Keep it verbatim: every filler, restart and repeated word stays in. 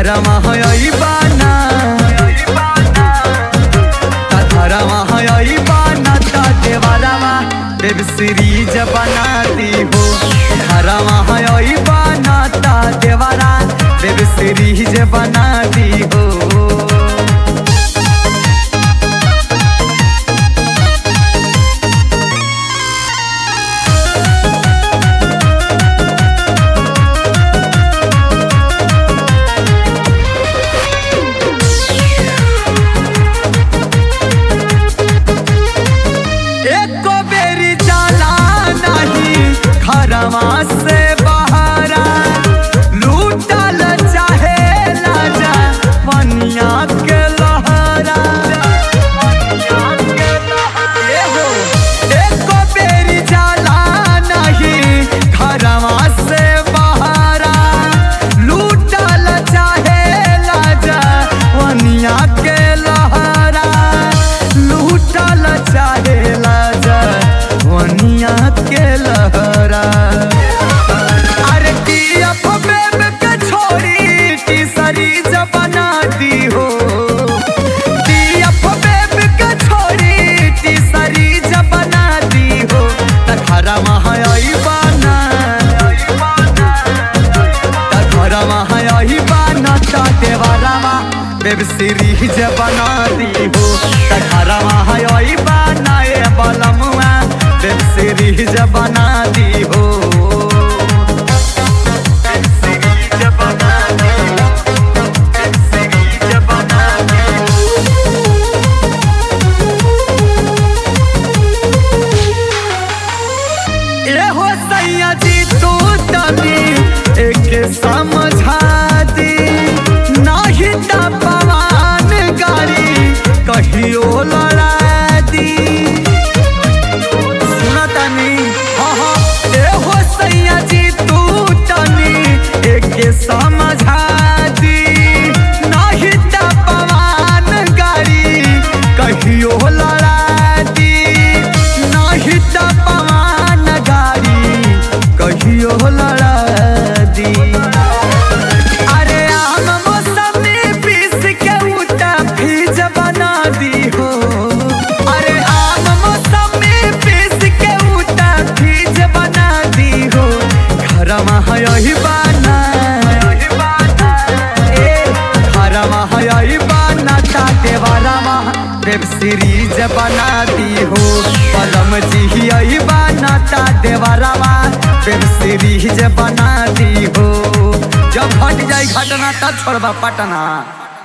घरमा है बाना घरमा है बाना ता देवरवा वेब सीरीज बना दी हो। घरमा है बाना ता देवरा वेब सीरीज बना दी हो। घरमा से बहरा लूटल चाहे लाजा पनिया के लहरा एहो एको बेरी जाला नहीं घरमा से बहरा लूटल चाहे लाजा पनिया के लहरा लूटल चाहे लाजा पनिया के लहरा। वेब सीरीज बना दी हो घरमा है बनाए बलमुआ वेब सीरीज बना दी हो। एहो सैया जी तू तनी एक समझा दी नहीं ता पवन गाड़ी कहियो लड़ा दी। सुना तनी हाँ हाँ एहो सैया जी तू तनी एक समझा दी नहीं ता पवन गाड़ी कहियो लड़ा दी नहीं ता पवन गाड़ी कहियो लड़ा दी। घरमा है बाना घरमा है बाना ता देवरवा वेब सीरीज बना दी हो। पलम जी है बाना ता देवरवा वेब सीरीज बना दी हो। जब घट जाए घटना तब छोड़बा पटना।